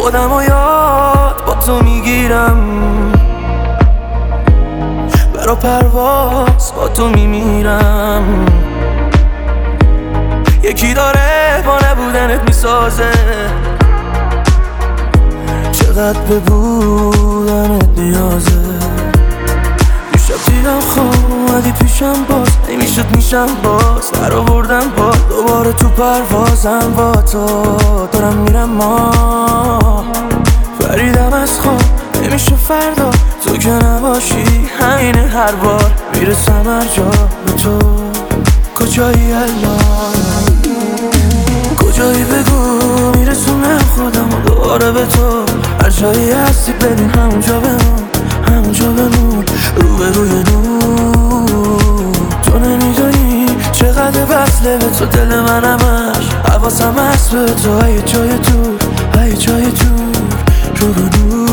خودم و یاد با تو میگیرم، برا پرواز با تو میمیرم. یکی داره با نبودنت میسازه، چقدر به بودنت نیازه. دیشب دیدم خواب اومدی پیشم، باز نمیشد میشم باز در آوردم با دوباره تو پروازم با تو دارم میرم. ما فریدم از خواب نمیشه فردا تو که نباشی، همینه هر بار میرسم هر جا به تو. کجایی الان؟ کجایی بگو میرسونم خودم و دوباره به تو. هر جایی هستی ببین همونجا بمون، همونجا بمون رو به روی نور. تو نمیدونی چقدر وصله به تو دل من همش، حواسم هست به تو، ای جای دور، ای جای دور رو به نور.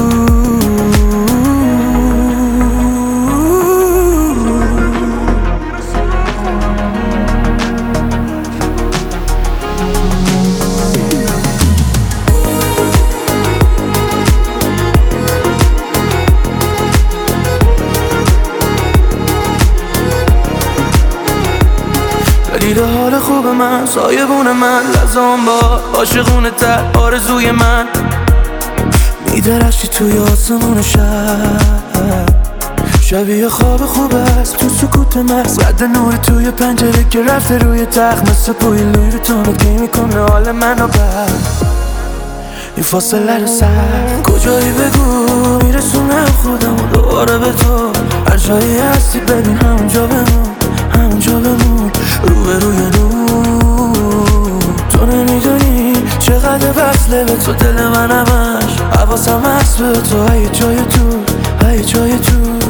دیده حال خوب من، سایبون من، لزام با عاشقونه تر آرزوی من. میدرخشی توی آسمون شب، شبیه خواب خوب است تو سکوت مغز. رد نور توی پنجره که رفته روی تخت، مثل بوی لوی رو تونکی میکنه حال منو بر این فاصله رو سر. کجایی بگو میرسونم خودم و دوباره به تو. هر جایی هستی ببین همونجا بمون، همونجا بمون رو به روی نور. تو نمیدونی چقدر وصله به تو دل من همش، حواسم هست به تو، ای جای دور، ای جای دور